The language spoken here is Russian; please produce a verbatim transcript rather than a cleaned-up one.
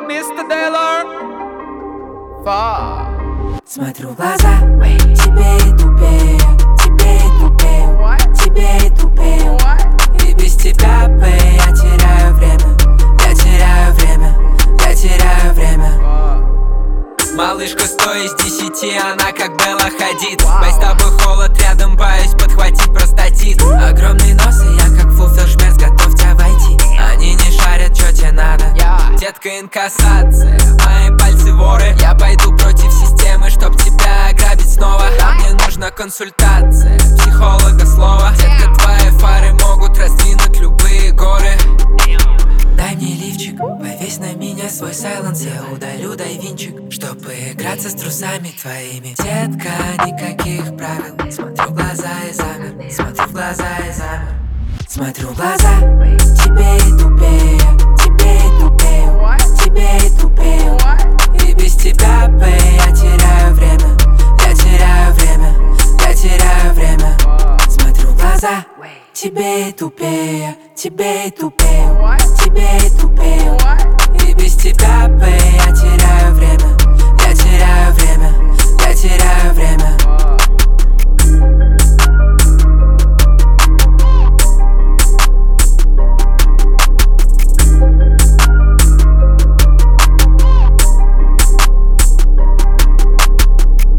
мистер Дейлор. Смотрю в глаза, тебе и тупее, тебе и тупее, тебе и тупее. И без тебя, бэй, я теряю время, я теряю время, я теряю время. Малышка сто из десяти, она как Белла Хадид. Бэй, с тобой холод рядом, боюсь подхватить простатит. Огромный нос, и я как фулфилшмерц, готов тебя войти. Они не шарят, чё тебе надо. Детка, инкассация, мои пальцы воры. Я пойду против системы, чтоб тебя ограбить снова. А мне нужна консультация, психолога слово. Детка, твои фары могут раздвинуть любые горы. Дай мне лифчик, повесь на меня свой сайленс. Я удалю, дай винчик, чтобы играться с трусами твоими. Детка, никаких правил. Смотрю в глаза и замер, смотрю в глаза и замер. Смотрю в глаза, тебе и тупее, тебе и тупее, тебе и тупее. И без тебя, бэй, я теряю время, я теряю время, я теряю время. Смотрю в глаза, тебе и тупее, тебе и тупее, тебе и тупее. И без тебя, бэй,